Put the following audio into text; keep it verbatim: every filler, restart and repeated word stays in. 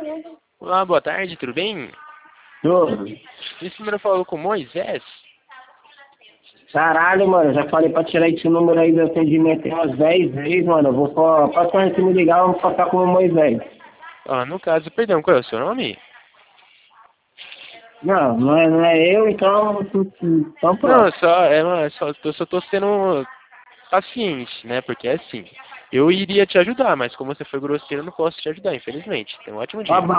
Olá, boa tarde, tudo bem? Tô. Esse número falou com o Moisés? Caralho, mano, já falei pra tirar esse número aí do atendimento tem umas dez vezes, mano. Eu vou só, pra quando você me ligar, vamos passar com o Moisés. Ah, no caso, perdão, qual é o seu nome? Não, não é, não é eu, então, então Não, pronto. só, é, uma- só, eu só tô sendo paciente, né? Porque é assim, eu iria te ajudar, mas como você foi grosseiro, eu não posso te ajudar, infelizmente. Tenha um ótimo Tá dia. bom.